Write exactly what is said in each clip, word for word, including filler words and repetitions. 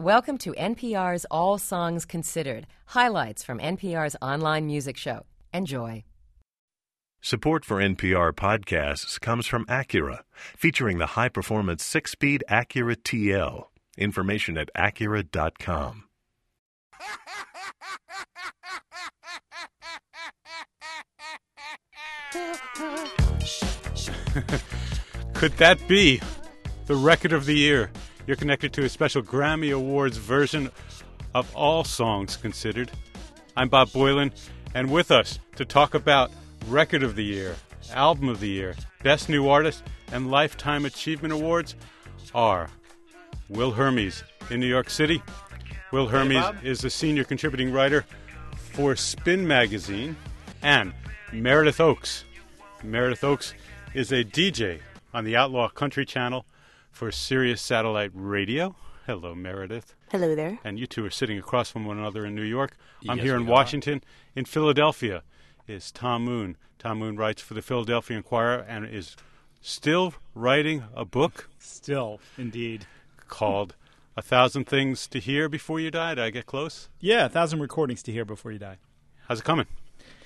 Welcome to N P R's All Songs Considered, highlights from N P R's online music show. Enjoy. Support for N P R podcasts comes from Acura, featuring the high-performance six-speed Acura T L. Information at Acura dot com. Could that be the record of the year? You're connected to a special Grammy Awards version of All Songs Considered. I'm Bob Boylan, and with us to talk about Record of the Year, Album of the Year, Best New Artist, and Lifetime Achievement Awards are Will Hermes in New York City. Will Hermes hey, is a senior contributing writer for Spin Magazine, and Meredith Oaks. Meredith Oaks is a D J on the Outlaw Country Channel for Sirius Satellite Radio. Hello, Meredith. Hello there. And you two are sitting across from one another in New York. I'm yes, here in Washington. Are. In Philadelphia is Tom Moon. Tom Moon writes for the Philadelphia Inquirer and is still writing a book. Still, indeed. Called A Thousand Things to Hear Before You Die. Did I get close? Yeah, a thousand recordings to hear before you die. How's it coming?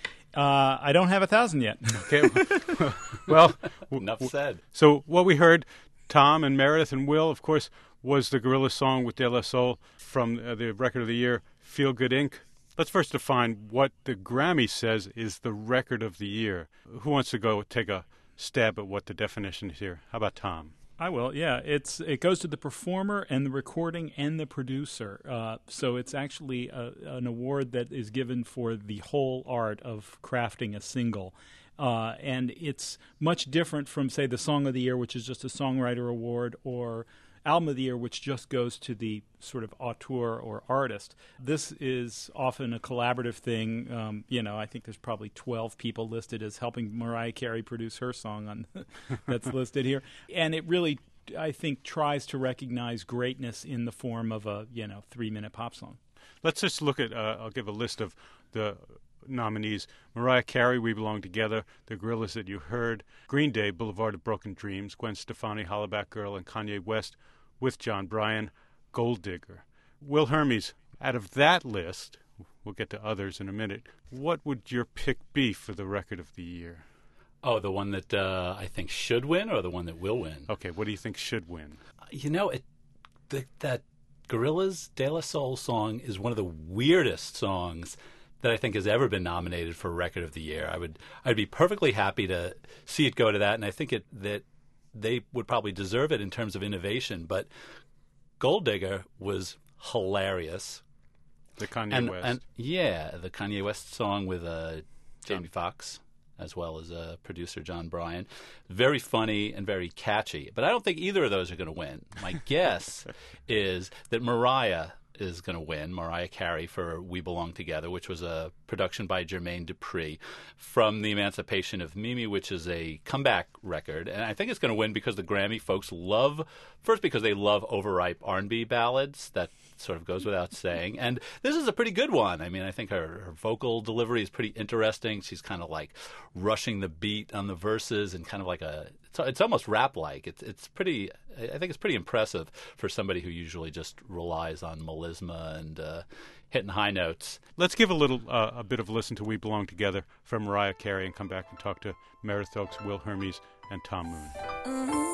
Uh, I don't have a thousand yet. Okay. Well, enough said. So what we heard, Tom and Meredith and Will, of course, was the Gorillaz song with De La Soul from uh, the record of the year, Feel Good Incorporated. Let's first define what the Grammy says is the record of the year. Who wants to go take a stab at what the definition is here? How about Tom? I will, yeah. It's It goes to the performer and the recording and the producer. Uh, so it's actually a, an award that is given for the whole art of crafting a single. Uh, and it's much different from, say, the Song of the Year, which is just a songwriter award, or Album of the Year, which just goes to the sort of auteur or artist. This is often a collaborative thing. Um, you know, I think there's probably twelve people listed as helping Mariah Carey produce her song on that's listed here. And it really, I think, tries to recognize greatness in the form of a, you know, three-minute pop song. Let's just look at, uh, I'll give a list of the nominees. Mariah Carey, We Belong Together, the Gorillaz that you heard, Green Day, Boulevard of Broken Dreams, Gwen Stefani, Hollaback Girl, and Kanye West with John Bryan, Gold Digger. Will Hermes, out of that list, we'll get to others in a minute, what would your pick be for the record of the year? Oh, the one that uh, I think should win or the one that will win? Okay, what do you think should win? You know, it, the, that Gorillaz De La Soul song is one of the weirdest songs that I think has ever been nominated for Record of the Year. I would, I'd be perfectly happy to see it go to that, and I think it that they would probably deserve it in terms of innovation. But Gold Digger was hilarious. The Kanye and, West. And, yeah, the Kanye West song with uh, Jamie Foxx, as well as uh, producer John Bryan. Very funny and very catchy. But I don't think either of those are going to win. My guess is that Mariah is going to win, Mariah Carey, for We Belong Together, which was a production by Jermaine Dupri from The Emancipation of Mimi, which is a comeback record. And I think it's going to win because the Grammy folks love, first because they love overripe R and B ballads. That sort of goes without saying. And this is a pretty good one. I mean, I think her, her vocal delivery is pretty interesting. She's kind of like rushing the beat on the verses and kind of like a, it's, it's almost rap-like. It's, it's pretty, I think it's pretty impressive for somebody who usually just relies on melisma and uh, hitting high notes. Let's give a little, uh, a bit of a listen to We Belong Together from Mariah Carey and come back and talk to Meredith Oaks, Will Hermes, and Tom Moon. Mm-hmm.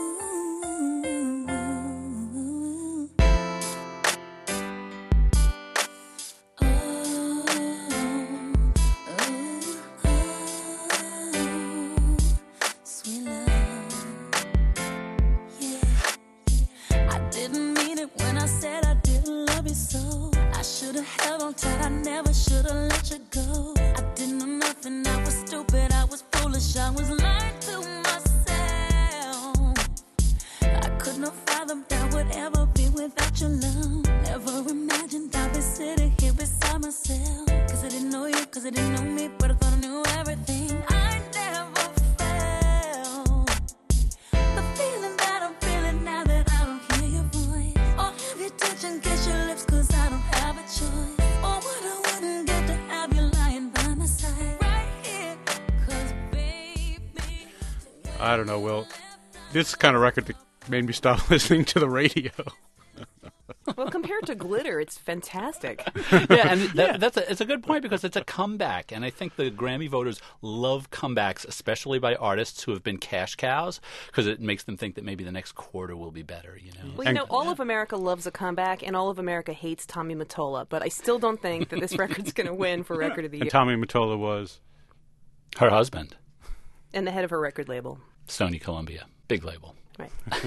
I don't know, Will. This kind of record that made me stop listening to the radio. Well, compared to Glitter, it's fantastic. Yeah, and that, that's a, it's a good point because it's a comeback, and I think the Grammy voters love comebacks, especially by artists who have been cash cows, because it makes them think that maybe the next quarter will be better. You know. Well, you know, all of America loves a comeback, and all of America hates Tommy Mottola. But I still don't think that this record's going to win for Record of the Year. And Tommy Mottola was Her husband, And the head of her record label. Sony Columbia, big label. Right.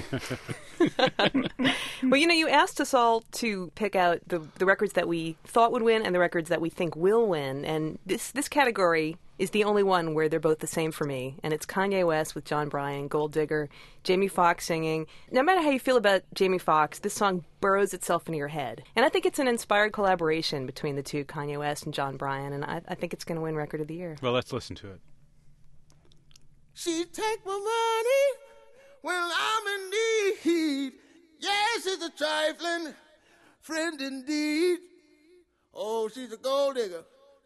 Well, you know, you asked us all to pick out the the records that we thought would win and the records that we think will win, and this this category is the only one where they're both the same for me, and it's Kanye West with John Bryan, Gold Digger, Jamie Foxx singing. No matter how you feel about Jamie Foxx, this song burrows itself into your head, and I think it's an inspired collaboration between the two, Kanye West and John Bryan, and I, I think it's going to win Record of the Year. Well, let's listen to it. She take my money when I'm in need. Yes, she's a trifling friend indeed. Oh, she's a gold digger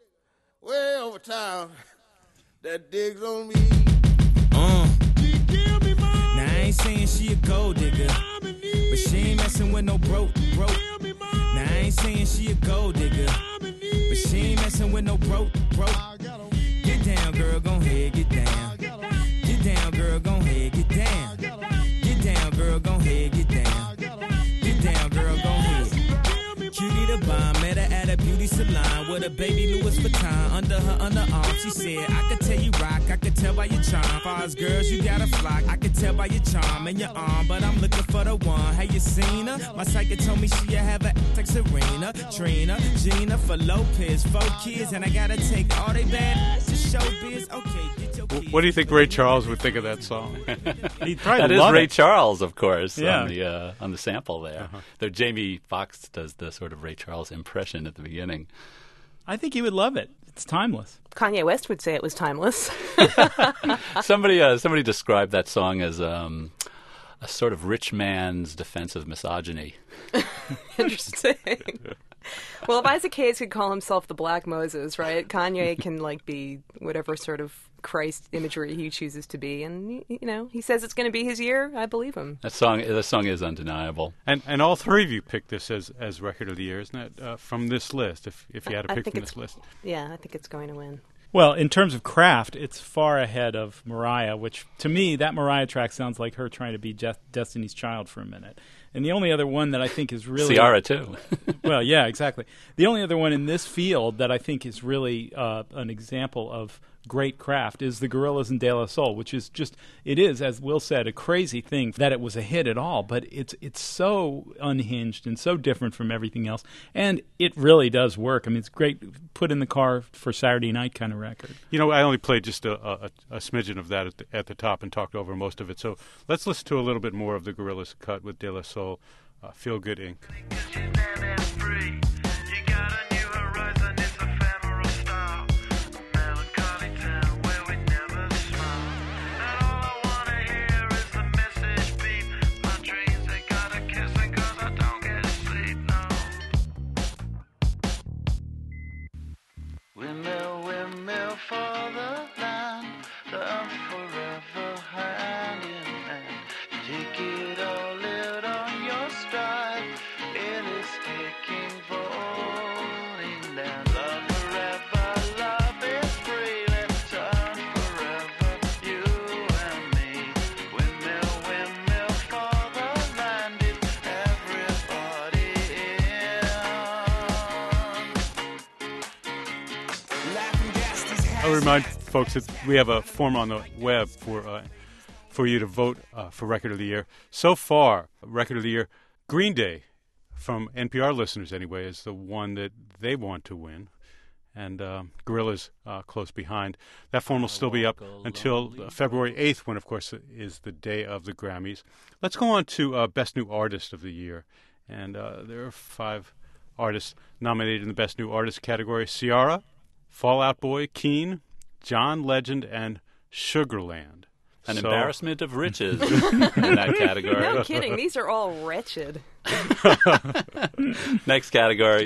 way over town that digs on me. Uh. She give me money. Now I ain't saying she a gold digger, but she ain't messing with no broke, broke. Now I ain't saying she a gold digger, but she ain't messing with no broke, broke. Get down, girl, gon' ahead, get down. Get down, girl, gon' ahead, get down. Get down, girl, gon' ahead, get down. Get down, girl, gon' ahead. Cutie the bomb, met her at a beauty salon with a baby Louis Vuitton under her underarm. She said, I could tell you rock, I could tell by your charm. Far as girls, you got a flock. I could tell by your charm and your arm, but I'm looking for the one. Have you seen her? My psychic told me she have a like Serena, Trina, Gina for Lopez, four kids, and I gotta take all they bad to showbiz. Okay, get your kids. What do you think Ray Charles would think of that song? He'd probably That is love Ray it. Charles, of course, Yeah. on the uh, on the sample there. Uh-huh. Though Jamie Foxx does the sort of Ray Charles impression at the beginning. I think he would love it. It's timeless. Kanye West would say it was timeless. somebody uh, somebody described that song as um, a sort of rich man's defense of misogyny. Interesting. Well, if Isaac Hayes could call himself the Black Moses, right? Kanye can like be whatever sort of Christ imagery he chooses to be, and you know, he says it's going to be his year. I believe him. That song, the song is undeniable. And and all three of you picked this as, as Record of the Year, isn't it? Uh, from this list, if if you had to I pick think from it's this list. Yeah, I think it's going to win. Well, in terms of craft, it's far ahead of Mariah, which to me, that Mariah track sounds like her trying to be Je- Destiny's Child for a minute. And the only other one that I think is really... Ciara, too. Well, yeah, exactly. The only other one in this field that I think is really uh, an example of great craft is the Gorillaz and De La Soul, which is just, it is, as Will said, a crazy thing that it was a hit at all, but it's it's so unhinged and so different from everything else, and it really does work. I mean, it's great, put in the car for Saturday night kind of record. You know, I only played just a, a, a smidgen of that at the, at the top and talked over most of it, so let's listen to a little bit more of the Gorillaz cut with De La Soul, uh, Feel Good Incorporated. Windmill, windmill for the land, love forever hand in hand. Take it all out on your stride, it is taking falling down. Love forever, love is free, let's turn forever, you and me. Windmill, windmill for the land, it's everybody I remind folks that we have a form on the web for uh, for you to vote uh, for Record of the Year. So far, Record of the Year, Green Day, from N P R listeners anyway, is the one that they want to win. And uh, Gorillaz uh, close behind. That form will still be up until uh, February eighth, when, of course, is the day of the Grammys. Let's go on to uh, Best New Artist of the Year. And uh, there are five artists nominated in the Best New Artist category. Ciara, Fall Out Boy, Keane, John Legend, and Sugarland. An So- embarrassment of riches in that category. No kidding. These are all wretched. Next category.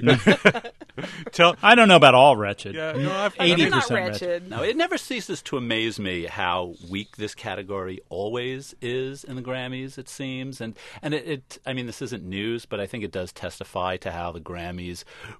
Tell, I don't know about all wretched. yeah, no, I've, They're eighty not percent wretched. Now, it never ceases to amaze me how weak this category always is in the Grammys, it seems. And, and it, it, I mean, this isn't news, but I think it does testify to how the Grammys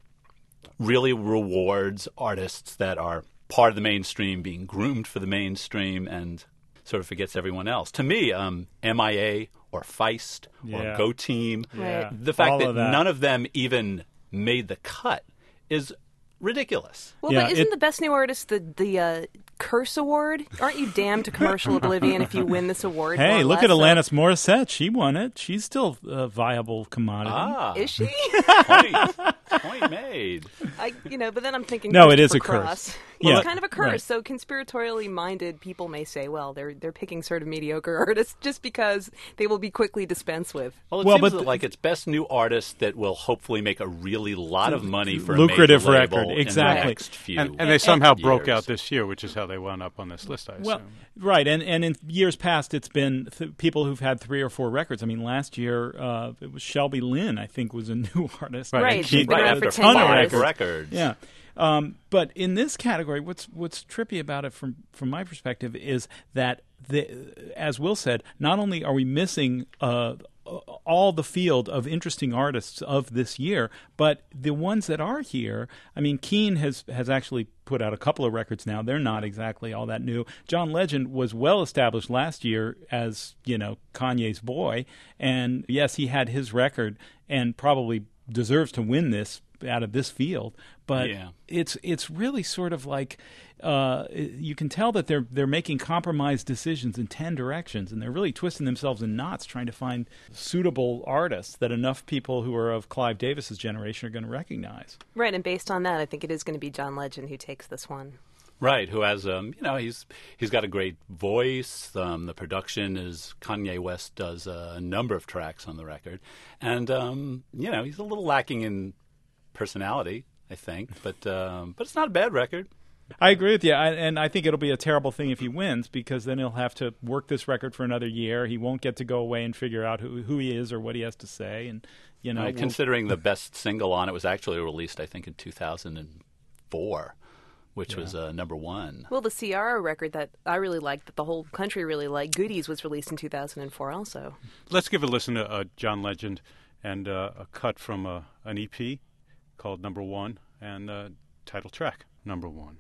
really rewards artists that are part of the mainstream, being groomed for the mainstream, and sort of forgets everyone else. To me, um, M I A or Feist Yeah. or Go Team, Yeah. the fact All that, of that. none of them even made the cut is ridiculous. Well, Yeah, but isn't it- the Best New Artist the the uh, Curse Award? Aren't you damned to commercial oblivion if you win this award? more Hey, or look less? at Alanis Morissette. She won it. She's still a viable commodity. Ah, So, is she? point, point made. I, you know, but then I'm thinking. No, it is a Christopher curse. Cross. Yeah, It's kind of a curse. right. So conspiratorially minded people may say, well, they're they're picking sort of mediocre artists just because they will be quickly dispensed with. Well, it Well, seems but the- like it's best new artist that will hopefully make a really lot of money for Lucrative a major label record, in the exactly. next few and, and they somehow broke years. out this year, which is how they wound up on this list, I assume. Well, right, and and in years past, it's been th- people who've had three or four records. I mean, last year uh, it was Shelby Lynn, I think, was a new artist. Right, Right, and she's she- been Right around after for ten five years. records. Yeah. Um, but in this category, what's what's trippy about it from from my perspective is that the, as Will said, not only are we missing uh, all the field of interesting artists of this year, but the ones that are here. I mean, Keane has has actually put out a couple of records now. They're not exactly all that new. John Legend was well established last year as, you know, Kanye's boy, and yes, he had his record and probably deserves to win this out of this field, but Yeah. it's it's really sort of like uh, you can tell that they're they're making compromised decisions in ten directions, and they're really twisting themselves in knots trying to find suitable artists that enough people who are of Clive Davis's generation are going to recognize. Right, and based on that, I think it is going to be John Legend who takes this one. Right, who has um, you know, he's he's got a great voice. Um, the production is Kanye West does a number of tracks on the record, and um, you know, he's a little lacking in personality, I think, but um, but it's not a bad record. I agree with you, I, and I think it'll be a terrible thing if he wins, because then he'll have to work this record for another year. He won't get to go away and figure out who who he is or what he has to say, and you know, Right, we'll- considering the best single on it was actually released, I think, in two thousand four, which was uh, number one. Well, the Ciara record that I really liked, that the whole country really liked, Goodies, was released in two thousand four also. Let's give a listen to uh, John Legend and uh, a cut from uh, an E P called Number One, and uh, title track, Number One.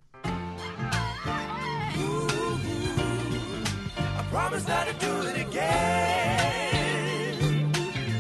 I promise not to do it again.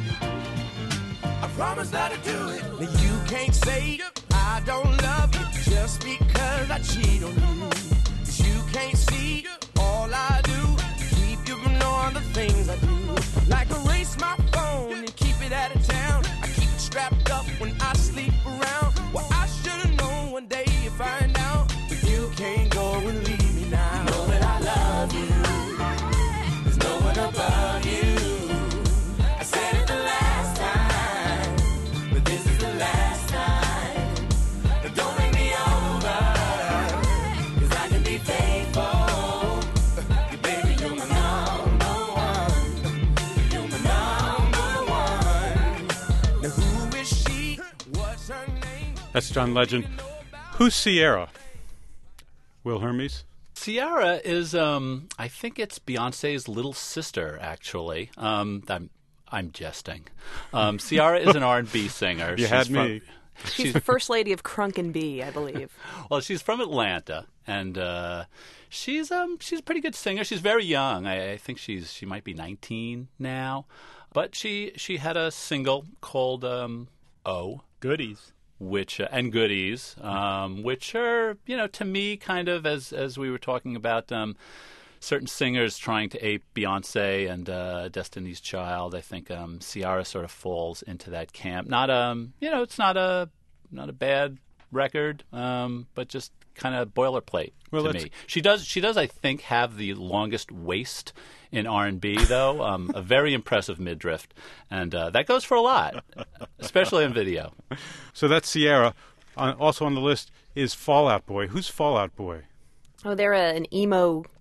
I promise not to do it. Now you can't say I don't love you just because I cheat on you. 'Cause you can't see all I do. Keep you from knowing the things I do. Like erase my phone and keep it out of town. I keep it strapped up when I sleep around. Well, I should have known one day you find out. But you can't go and leave me now. Know that I love you. There's no one above you. I said it the last time, but this is the last time. Now don't make me over, 'cause I can be faithful. Baby, you're my number one. You're my number one. Now who is she? What's her name? That's John Legend. Who's Sierra? Will Hermes? Ciara is, um, I think it's Beyonce's little sister, actually. Um, I'm, I'm jesting. Um, Ciara is an R and B singer. You had me. From, She's the first lady of Crunk and B, I believe. well, she's from Atlanta, and uh, she's um, she's a pretty good singer. She's very young. I, I think she's she might be nineteen now, but she she had a single called um, "O." goodies. Which uh, and goodies, um, which are, you know, to me kind of as as we were talking about um, certain singers trying to ape Beyonce and uh, Destiny's Child. I think um, Ciara sort of falls into that camp. Not um, you know, it's not a not a bad record, um, but just kind of boilerplate Well, to let's- me. She does she does I think have the longest waist in R and B, though, um, a very impressive midriff, and uh, that goes for a lot, especially on video. So that's Sierra. Uh, also on the list is Fall Out Boy. Who's Fall Out Boy? Oh, they're a, an emo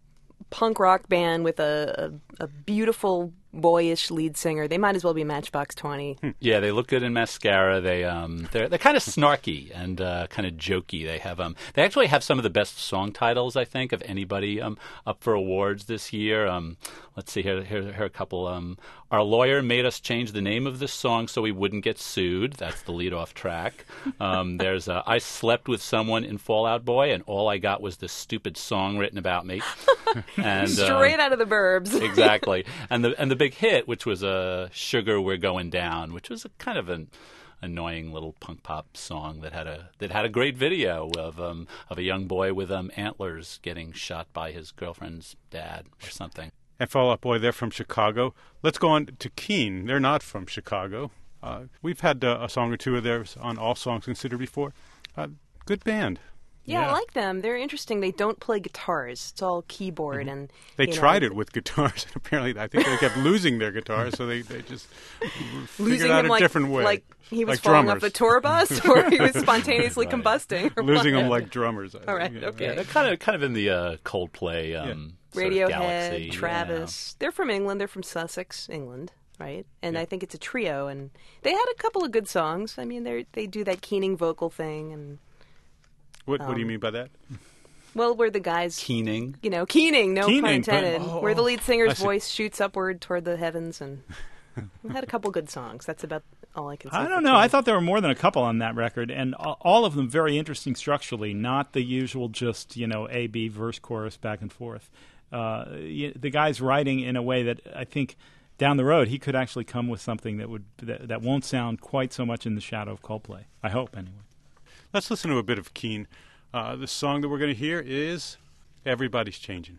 punk rock band with a, a, a beautiful boyish lead singer. They might as well be Matchbox twenty. Yeah, they look good in mascara. They um, they're they're kind of snarky and uh, kind of jokey. They have um, they actually have some of the best song titles, I think, of anybody um up for awards this year. Um, let's see here here, here are a couple. Um, our lawyer made us change the name of this song so we wouldn't get sued. That's the lead-off track. Um, there's uh, I slept with someone in Fall Out Boy, and all I got was this stupid song written about me. And straight uh, out of the Burbs. Exactly. And the and the big hit, which was a uh, Sugar We're Going Down, which was a kind of an annoying little punk pop song that had a that had a great video of um of a young boy with um antlers getting shot by his girlfriend's dad or something. And Fall Out Boy, they're from Chicago. Let's go on to Keane. They're not from Chicago. Uh, we've had uh, a song or two of theirs on All Songs Considered before. Uh, good band. Yeah, Yeah. I like them. They're interesting. They don't play guitars. It's all keyboard and They you know, tried it with guitars, and apparently I think they kept losing their guitars, so they, they just losing figured out them a like, different way. like he was Like falling drummers. off a tour bus, or he was spontaneously combusting. Or Losing what? them like drummers. I All think, right, yeah. okay. Yeah, they're kind of kind of in the uh, Coldplay um, sort of Radiohead, galaxy. Travis. They're from England. They're from Sussex, England, right? And I think it's a trio, and they had a couple of good songs. I mean, they they do that keening vocal thing, and What, what do you Um, mean by that? well, where the guys, Keening. you know, keening, no Keening, pun intended, but- oh, where the lead I singer's see. voice shoots upward toward the heavens, and we had a couple good songs. That's about all I can say. I for don't know. I Keane. thought there were more than a couple on that record, and a- all of them very interesting structurally, not the usual just, you know, A, B, verse, chorus, back and forth. Uh, y- the guy's writing in a way that I think down the road he could actually come with something that would that, that won't sound quite so much in the shadow of Coldplay. I hope, anyway. Let's listen to a bit of Keane. Uh, the song that we're going to hear is Everybody's Changing.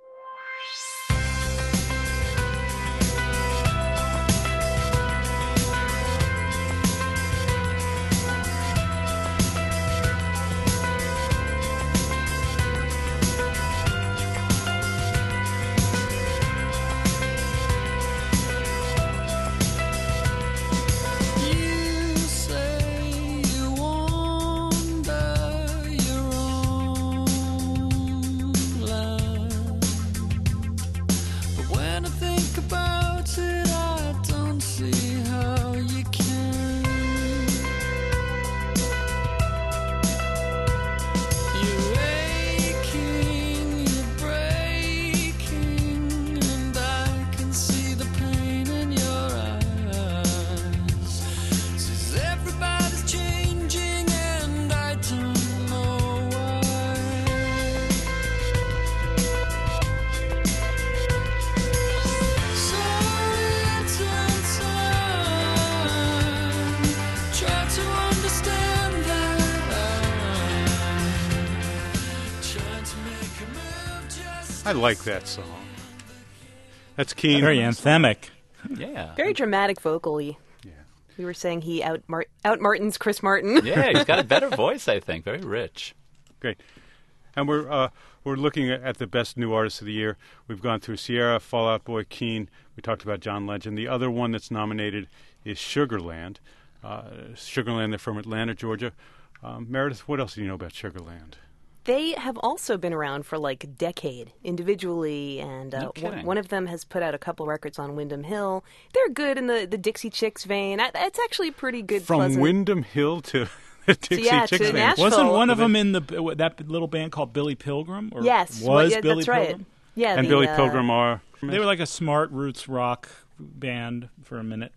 You say you wander your own land, but when I think about it, I don't see how you can. You're aching, you're breaking, and I can see the pain in your eyes. Says everybody's changing, and I don't know why. So little time, try to understand that I'm trying to make a move just I like that song. That's Keane. Very anthemic. Yeah. Very dramatic vocally. Yeah. We were saying he out Mar- out Martins Chris Martin. Yeah, he's got a better voice, I think. Very rich. Great. And we're uh, we're looking at, at the best new artists of the year. We've gone through Sierra, Fall Out Boy, Keane. We talked about John Legend. The other one that's nominated is Sugarland. Uh, Sugarland, they're from Atlanta, Georgia. Um, Meredith, what else do you know about Sugarland? They have also been around for like a decade individually, and uh, No one, kidding. one of them has put out a couple records on Wyndham Hill. They're good in the, the Dixie Chicks vein. I, it's actually pretty good. From pleasant. Wyndham Hill to the Dixie yeah, Chicks to Band. Nashville. Wasn't one of Were them they- in the that little band called Billy Pilgrim? Or Yes, was well, yeah, Billy that's right. Pilgrim? Yeah, And the, Billy uh, Pilgrim are... They were like a smart roots rock band for a minute.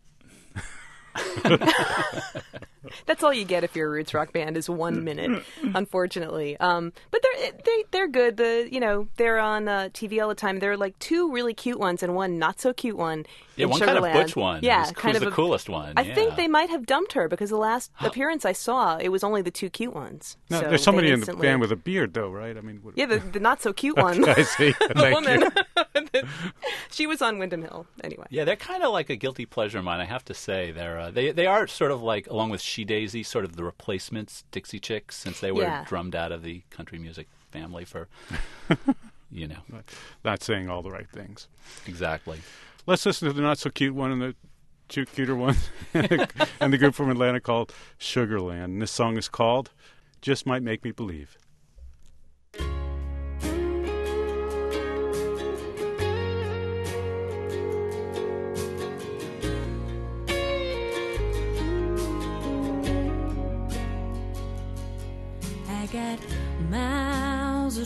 That's all you get if you're a roots rock band is one minute, unfortunately. Um, but they're they they're good. The you know they're on uh, T V all the time. There are like two really cute ones and one not so cute one. Yeah, in one kind of Sugarland. butch one. Yeah, Who's- kind who's of the a- coolest one. I yeah. think they might have dumped her because the last appearance I saw, it was only the two cute ones. No, So there's somebody they in the instantly- band with a beard, though, right? I mean, what, Yeah, the, the not so cute one. I see. the Thank woman. you. She was on Wyndham Hill anyway. Yeah, they're kind of like a guilty pleasure of mine, I have to say. They're uh, they they are sort of like, along with She Daisy, sort of the replacements Dixie Chicks, since they were Yeah. drummed out of the country music family for, you know, Not saying all the right things. exactly. Let's listen to the not so cute one and the cute, cuter one, and the group from Atlanta called Sugarland. And this song is called "Just Might Make Me Believe."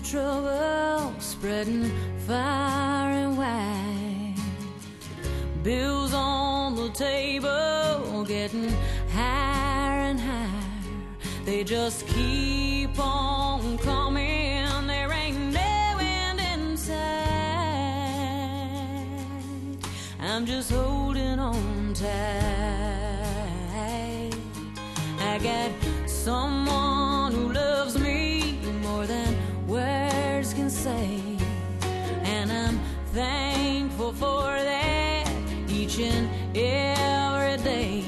trouble spreading far and wide. Bills on the table getting higher and higher. They just keep on coming. There ain't no end in sight. I'm just holding on tight. I got someone who loves me more than words can say, and I'm thankful for that each and every day.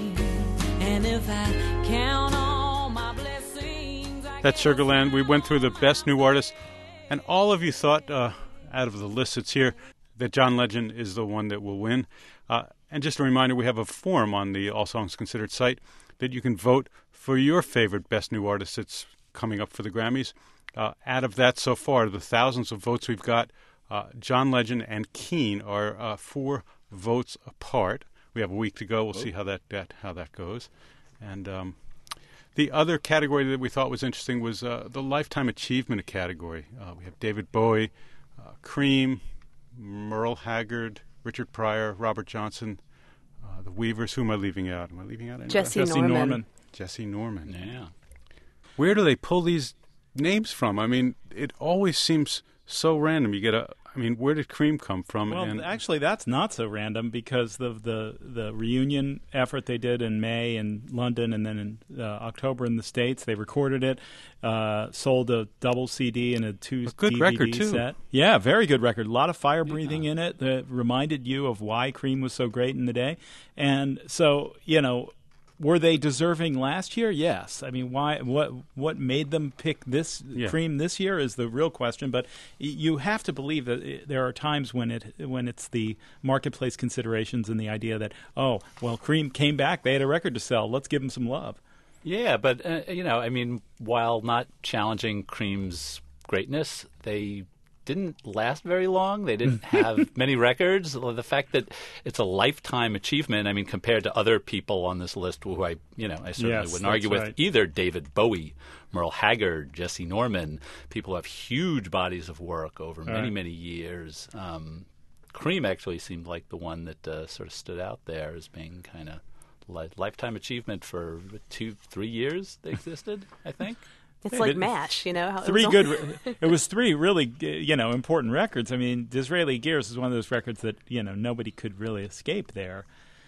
And if I count all my blessings, I That's Sugarland. We went through the best new artists, and all of you thought, uh, out of the list that's here, that John Legend is the one that will win. Uh, and just a reminder, we have a form on the All Songs Considered site that you can vote for your favorite best new artist that's coming up for the Grammys. Uh, out of that so far, the thousands of votes we've got, uh, John Legend and Keane are uh, four votes apart. We have a week to go. We'll see how that, that how that goes. And um, the other category that we thought was interesting was uh, the Lifetime Achievement category. Uh, we have David Bowie, uh, Cream, Merle Haggard, Richard Pryor, Robert Johnson, uh, the Weavers. Who am I leaving out? Am I leaving out anybody? Jesse, Jesse Norman. Norman. Jesse Norman. Yeah. Where do they pull these names from? I mean, it always seems so random. You get a, I mean, where did Cream come from? Well, and actually, that's not so random because the the the reunion effort they did in May in London and then in uh, October in the States, they recorded it, uh, sold a double C D and a two A good D V D record, too. set. Yeah, very good record. A lot of fire breathing in it that reminded you of why Cream was so great in the day. And so, you know, were they deserving last year? Yes. I mean, why? What? What made them pick this Yeah. Cream this year is the real question. But y- you have to believe that it, there are times when it when it's the marketplace considerations and the idea that oh, well, Cream came back, they had a record to sell, let's give them some love. Yeah, but, uh, you know, I mean, while not challenging Cream's greatness, they didn't last very long. They didn't have many records. The fact that it's a lifetime achievement, I mean, compared to other people on this list who I, you know, I certainly Yes, wouldn't argue that's with, right. either David Bowie, Merle Haggard, Jesse Norman, people who have huge bodies of work over many, right. many years. Um, Cream actually seemed like the one that uh, sort of stood out there as being kind of li- lifetime achievement for two, three years they existed, I think. It's Yeah, like but- MASH, you know? How it Three was good. all- Re- it was three really, uh, you know, important records. I mean, Disraeli Gears is one of those records that you know nobody could really escape there.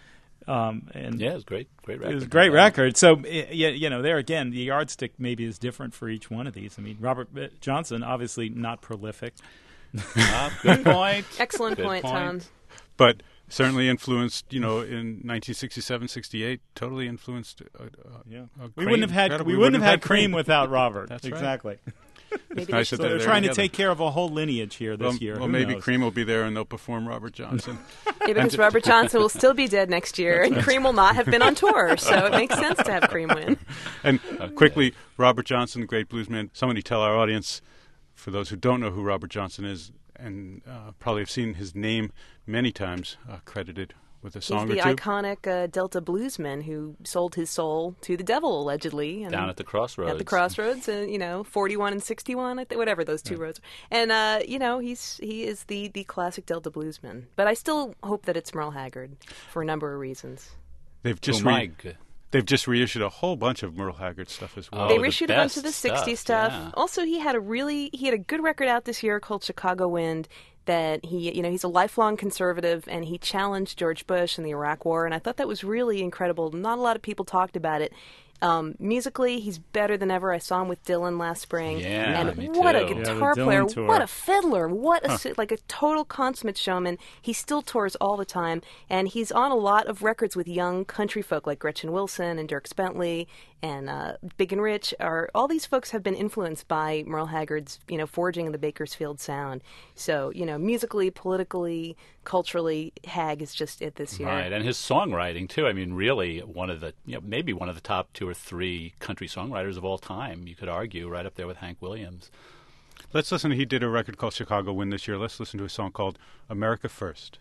Um, and Yeah, it was great, great record. It was a great Yeah. record. So, y- y- you know, there again, the yardstick maybe is different for each one of these. I mean, Robert uh, Johnson, obviously not prolific. Ah, good point. Excellent Good point, Tom. but certainly influenced, you know, in nineteen sixty-seven, sixty-eight, totally influenced. Uh, uh, Yeah, uh, we Cream. wouldn't have had Incredible. we, wouldn't have had Cream without Robert. That's right. exactly. Maybe they nice should- that So they're there trying to together. take care of a whole lineage here this Well, year. well Who maybe knows? Cream will be there and they'll perform Robert Johnson. Yeah, because Robert Johnson will still be dead next year, and Cream will not have been on tour, so it makes sense to have Cream win. And uh, quickly, Robert Johnson, great bluesman. Somebody tell our audience, for those who don't know who Robert Johnson is, and uh, probably have seen his name many times uh, credited with a He's song the or two. iconic uh, Delta bluesman who sold his soul to the devil, allegedly. And Down at the crossroads. At the crossroads, and you know, forty-one and sixty-one, I think, whatever those two roads. And uh, you know, he's he is the the classic Delta bluesman. But I still hope that it's Merle Haggard for a number of reasons. They've just Oh, re- my g- they've just reissued a whole bunch of Merle Haggard stuff as well. Oh, They the reissued a bunch of the best sixties stuff, stuff. yeah. Also, he had a really he had a good record out this year called Chicago Wind. That he, you know, he's a lifelong conservative, and he challenged George Bush in the Iraq War, and I thought that was really incredible. Not a lot of people talked about it. Um, musically, he's better than ever. I saw him with Dylan last spring, Yeah, and me what a too. Yeah, the guitar Dylan player! tour. What a fiddler! What a si- like a total consummate showman. He still tours all the time, and he's on a lot of records with young country folk like Gretchen Wilson and Dierks Bentley and uh, Big and Rich. Are all these folks have been influenced by Merle Haggard's, you know, forging of the Bakersfield sound. So, you know, musically, politically, culturally, Hag is just it this year. Right, and his songwriting too. I mean, really one of the, you know, maybe one of the top two or three country songwriters of all time. You could argue, right up there with Hank Williams. Let's listen. He did a record called Chicago Wind this year. Let's listen to a song called America First.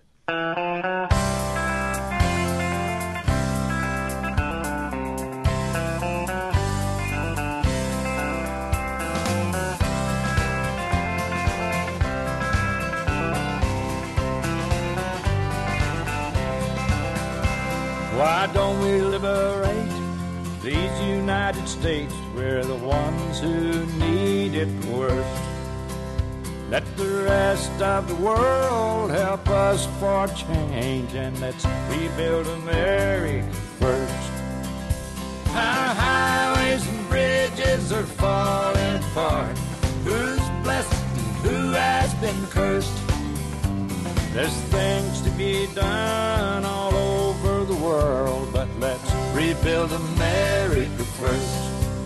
Why don't we liberate these United States? We're the ones who need it worst. Let the rest of the world help us for change, and let's rebuild America first. Our highways and bridges are falling apart. Who's blessed and who has been cursed? There's things to be done all over the world, but let's rebuild America first.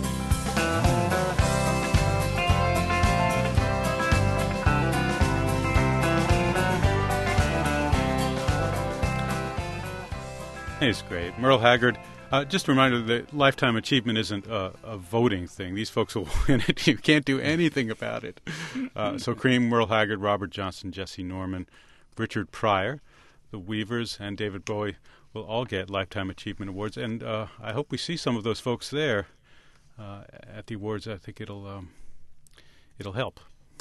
It's great. Merle Haggard. Uh, just a reminder that Lifetime Achievement isn't a, a voting thing. These folks will win it. You can't do anything about it. Uh, so Cream, Merle Haggard, Robert Johnson, Jesse Norman, Richard Pryor, the Weavers, and David Bowie will all get Lifetime Achievement Awards. And uh, I hope we see some of those folks there uh, at the awards. I think it'll um, it'll help.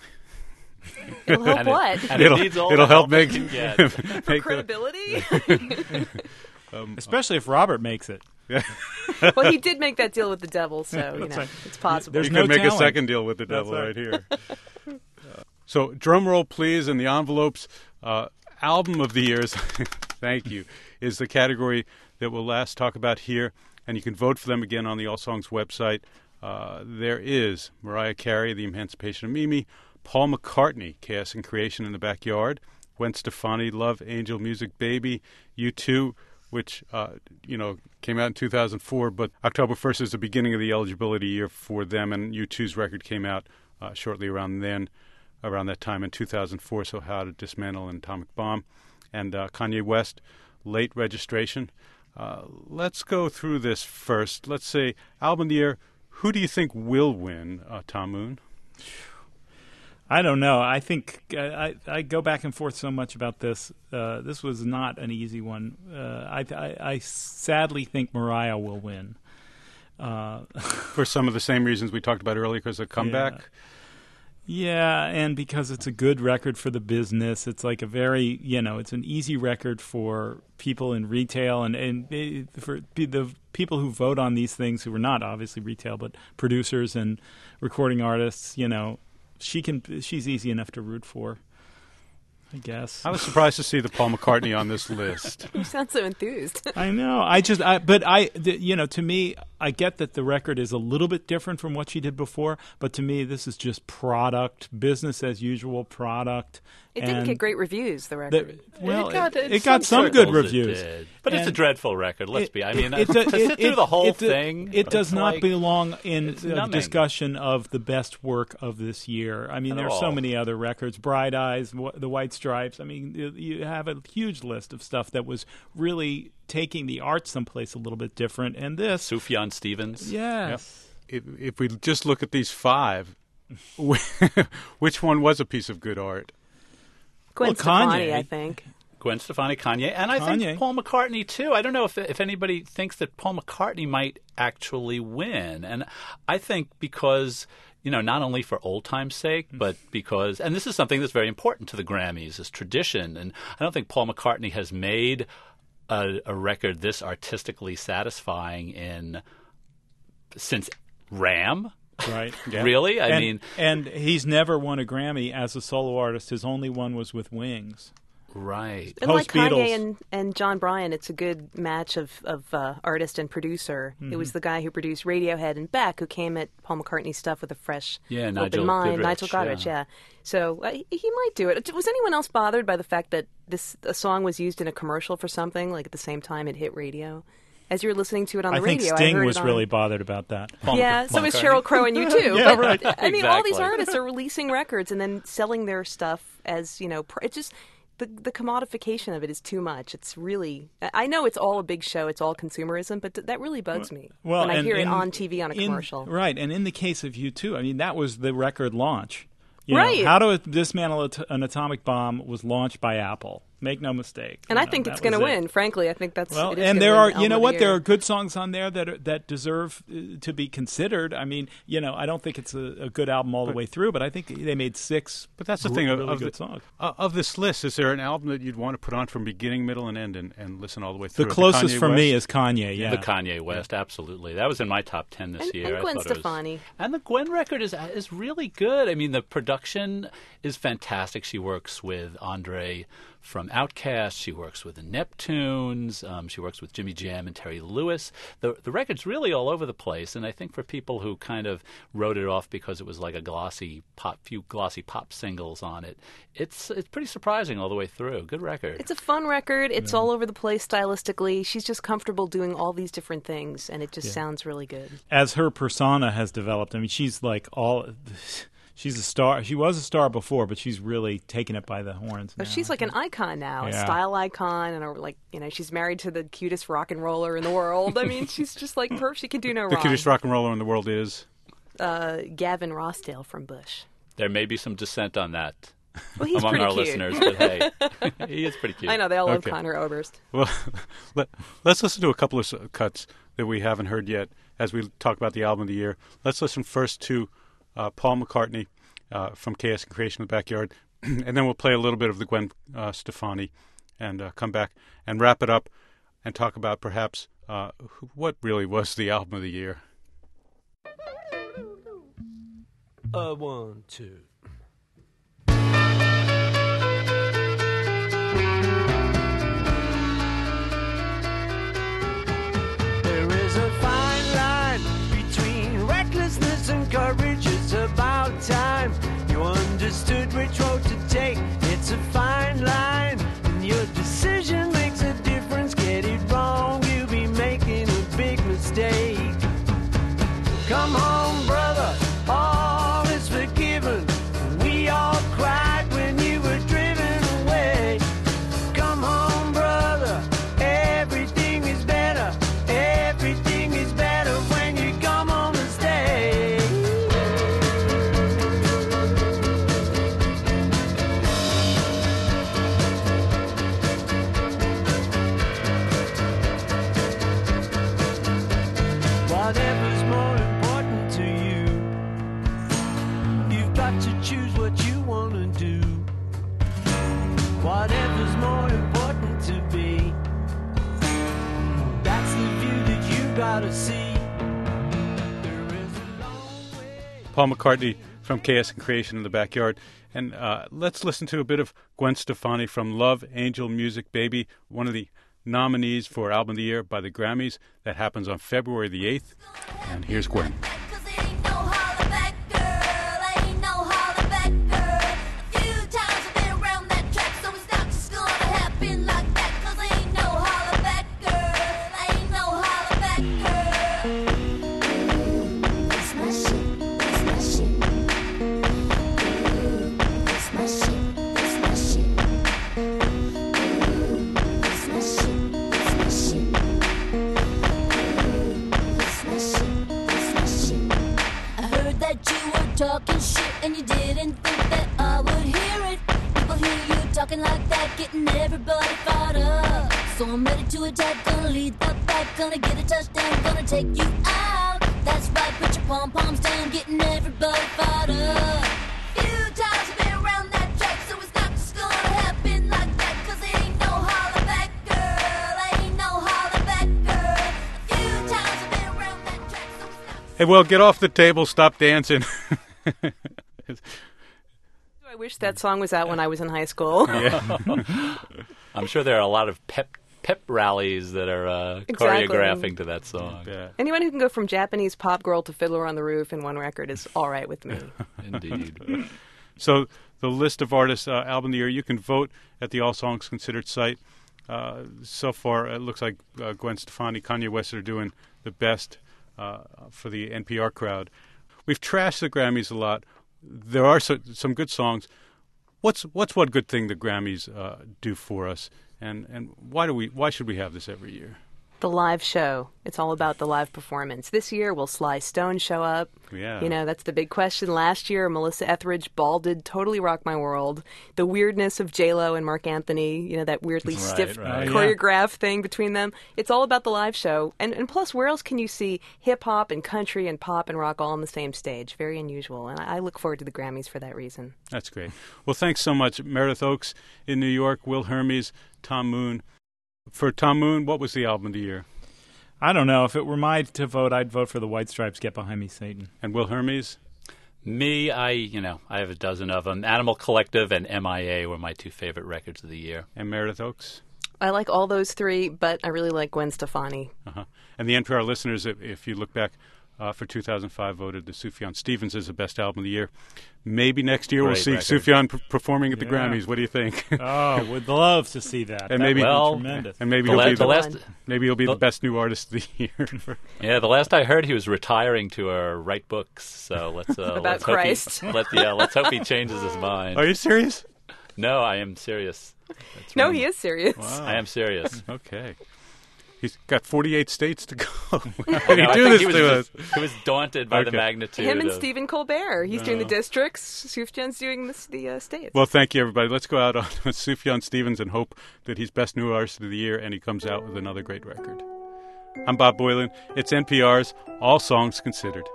It'll help And it- what? and it it'll needs all it'll the help help make, it can get. make For the- credibility? um, Especially if Robert makes it. Well, he did make that deal with the devil, so you That's know right. it's possible. There's you no could make talent. a second deal with the That's devil right. right. here. Uh, so, drum roll, please, in the envelopes. Uh, album of the years, thank you, is the category that we'll last talk about here, and you can vote for them again on the All Songs website. Uh, there is Mariah Carey, The Emancipation of Mimi, Paul McCartney, Chaos and Creation in the Backyard, Gwen Stefani, Love, Angel, Music, Baby, U two, which, uh, you know, came out in two thousand four, but October first is the beginning of the eligibility year for them, and U two's record came out uh, shortly around then, around that time in two thousand four, so How to Dismantle an Atomic Bomb, and uh, Kanye West, Late Registration. Uh, let's go through this first. Let's say, album of the year, who do you think will win, uh, Tom Moon? I don't know. I think uh, I I go back and forth so much about this. Uh, this was not an easy one. Uh, I, I I sadly think Mariah will win. Uh, For some of the same reasons we talked about earlier, because of comeback. Yeah, and because it's a good record for the business. It's like a very, you know, it's an easy record for people in retail and, and it, for p- the people who vote on these things who are not obviously retail, but producers and recording artists, you know, she can. She's easy enough to root for, I guess. I was surprised to see the Paul McCartney on this list. You sound so enthused. I know. I just, I, but I, the, you know, to me, I get that the record is a little bit different from what she did before, but to me, this is just product, business as usual product. It didn't and get great reviews, the record. the- well, it got, it, in it got some good circles it reviews. did. But it's a And dreadful record, let's it- be. I mean, it, to it, sit it, through the whole it, thing. It does it's not like- belong in it's a numbing. discussion of the best work of this year. I mean, Not there at are so all. many other records, Bright Eyes, Wh- The White Stripes. I mean, you, you have a huge list of stuff that was really taking the art someplace a little bit different. And this, Sufjan Stevens. yes. If, if we just look at these five, which one was a piece of good art? Gwen Well, Stefani, Kanye. I think. Gwen Stefani, Kanye, and I Kanye. think Paul McCartney too. I don't know if if anybody thinks that Paul McCartney might actually win, and I think because you know not only for old time's sake, but because and this is something that's very important to the Grammys, is tradition, and I don't think Paul McCartney has made a, a record this artistically satisfying in since Ram. Right. Really, I and, mean, and he's never won a Grammy as a solo artist. His only one was with Wings. right. And like Post-Beatles. Kanye and, and John Bryan, it's a good match of, of uh, artist and producer. It was the guy who produced Radiohead and Beck who came at Paul McCartney's stuff with a fresh Yeah, open Nigel mind. Godrich, Nigel Godrich, yeah. yeah. So uh, he, he might do it. Was anyone else bothered by the fact that this a song was used in a commercial for something, like at the same time it hit radio? As you were listening to it on the I think radio, I Sting heard was it on- really bothered about that. Paul yeah, Mc- so Paul is McCartney. Sheryl Crow and you too. Yeah, but, right. I mean, all these Exactly. artists are releasing records and then selling their stuff as, you know, pr- it's just the the commodification of it is too much. It's really, I know it's all a big show, it's all consumerism, but th- that really bugs me Well, when I and hear it in- on T V on a in- commercial. Right, and in the case of U two, I mean, that was the record launch. You Right. know, How to Dismantle At- an Atomic Bomb was launched by Apple. Make no mistake. And You I know, think that it's going to was it. win. Frankly, I think that's Well, it is and gonna there win are, Album you know of the what, there Year. are good songs on there that are, that deserve uh, to be considered. I mean, you know, I don't think it's a, a good album all But- the way through, but I think they made six. But that's the gr- thing of, really of, good the, songs. uh, of this list. Is there an album that you'd want to put on from beginning, middle, and end, and, and listen all the way through? The closest Kanye for me West? is Kanye. Yeah, The Kanye West, absolutely. That was in my top ten this And- year. and I Gwen thought it was- Stefani. and the Gwen record is is really good. I mean, the production is fantastic. She works with Andre from Outkast. She works with the Neptunes. Um, she works with Jimmy Jam and Terry Lewis. The the record's really all over the place, and I think for people who kind of wrote it off because it was like a glossy pop, few glossy pop singles on it, it's it's pretty surprising all the way through. Good record. It's a fun record. It's all over the place stylistically. She's just comfortable doing all these different things, and it just Yeah. sounds really good. as her persona has developed, I mean, she's like all. She's a star. She was a star before, but she's really taken it by the horns now. But she's like an icon now, a Yeah. style icon, and a, like you know, she's married to the cutest rock and roller in the world. I mean, she's just like her. She can do no The wrong. cutest rock and roller in the world is. Uh, Gavin Rossdale from Bush. There may be some dissent on that Well, he's among pretty our cute. listeners, but hey, he is pretty cute. I know they all love Okay. Connor Oberst. Well, let, let's listen to a couple of s- cuts that we haven't heard yet as we talk about the album of the year. Let's listen first to uh, Paul McCartney uh, from Chaos and Creation in the Backyard, and then we'll play a little bit of the Gwen uh, Stefani and uh, come back and wrap it up and talk about perhaps uh, wh- what really was the album of the year. Uh, one, two. There is a fine line between recklessness and courage. It's about time you understood which road to take. It's a fine line, and your decision makes a difference. Get it wrong, you'll be making a big mistake. Come home, brother, all is forgiven. We all cried when you were driven away. Come home, brother, everything is better. Everything is better when you come home and stay. Whatever's more important to you, you've got to choose what you want to do. Whatever's more important to be, that's the view that you gotta see. There is a long way. Paul McCartney from Chaos and Creation in the Backyard. And uh, let's listen to a bit of Gwen Stefani from Love, Angel Music, Baby, one of the nominees for Album of the Year by the Grammys. That happens on February the eighth. And here's Gwen. I heard that you were talking shit and you didn't think that I would hear it. People hear you talking like that, getting everybody fired up. So I'm ready to attack, gonna lead the pack, gonna get a touchdown, gonna take you out. That's right, put your pom poms down, getting everybody fired up. Few times I've been around that track, so it's not just gonna happen like that. 'Cause it ain't no holler back, girl, ain't no holler back, girl. A few times I've been around that track, so it's not. Hey, well, get off the table. Stop dancing. I wish that song was out when I was in high school. I'm sure there are a lot of pep pep rallies that are uh, Exactly. choreographing to that song. Yeah. Anyone who can go from Japanese pop girl to Fiddler on the Roof in one record is all right with me. Indeed. So the list of artists, uh, album of the year, you can vote at the All Songs Considered site. Uh, so far, it looks like uh, Gwen Stefani, Kanye West are doing the best uh, for the N P R crowd. We've trashed the Grammys a lot. There are so, some good songs. What's what's one good thing the Grammys uh, do for us, and and why do we why should we have this every year? The live show. It's all about the live performance. This year, will Sly Stone show up? Yeah. You know, that's the big question. Last year, Melissa Etheridge balded, totally rocked my world. The weirdness of J-Lo and Mark Anthony, you know, that weirdly Right, stiff right. choreographed thing between them. It's all about the live show. And, and plus, where else can you see hip-hop and country and pop and rock all on the same stage? Very unusual. And I, I look forward to the Grammys for that reason. That's great. Well, thanks so much. Meredith Oakes in New York, Will Hermes, Tom Moon. For Tom Moon, what was the album of the year? I don't know. If it were my to vote, I'd vote for the White Stripes' Get Behind Me, Satan. And Will Hermes? Me, I, you know, I have a dozen of them. Animal Collective and M I A were my two favorite records of the year. And Meredith Oakes? I like all those three, but I really like Gwen Stefani. Uh-huh. And the N P R listeners, if, if you look back uh, for two thousand five, voted the Sufjan Stevens as the best album of the year. Maybe next year we'll Great see record. Sufjan p- performing at the Yeah. Grammys. What do you think? Oh, would love to see that. And That maybe- would be Well, tremendous. And maybe The he'll la- be the the, last- maybe he'll be the the- best new artist of the year. Yeah, the last I heard, he was retiring to uh, write books. So let's uh, About let's Christ. Hope he, let, yeah, let's hope he changes his mind. Are you serious? No, I am serious. That's No, right. he is serious. I am serious. Okay. He's got forty-eight states to go. How No, did he I do think this he was to just- us? He was daunted by the Okay. magnitude. Him and of, Stephen Colbert. He's doing the No. districts. Sufjan's doing the, the uh, states. Well, thank you, everybody. Let's go out on Sufjan Stevens and hope that he's best new artist of the year and he comes out with another great record. I'm Bob Boylan. It's N P R's All Songs Considered.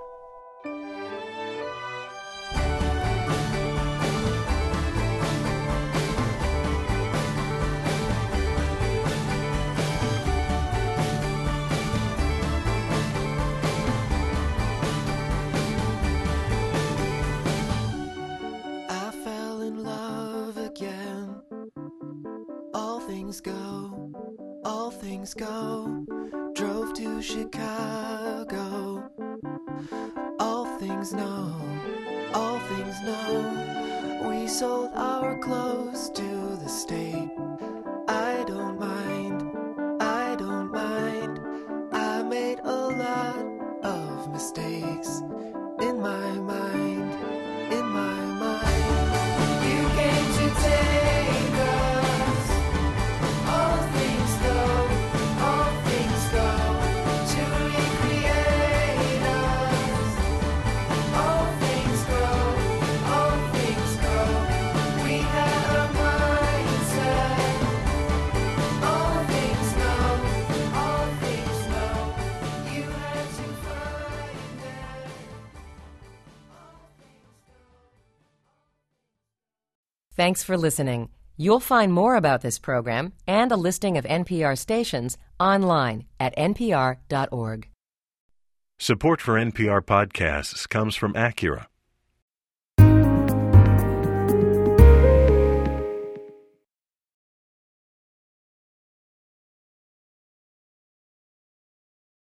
I fell in love again. All things go, all things go. Drove to Chicago. All things know, all things know. We sold our clothes to the state. I don't mind, I don't mind. I made a lot of mistakes in my mind, in my mind. You came to take us. All things go, all things go to recreate us. All things go, all things go. We had a mindset. All things know, all things know. You had to find it. Thanks for listening. You'll find more about this program and a listing of N P R stations online at n p r dot org. Support for N P R podcasts comes from Acura.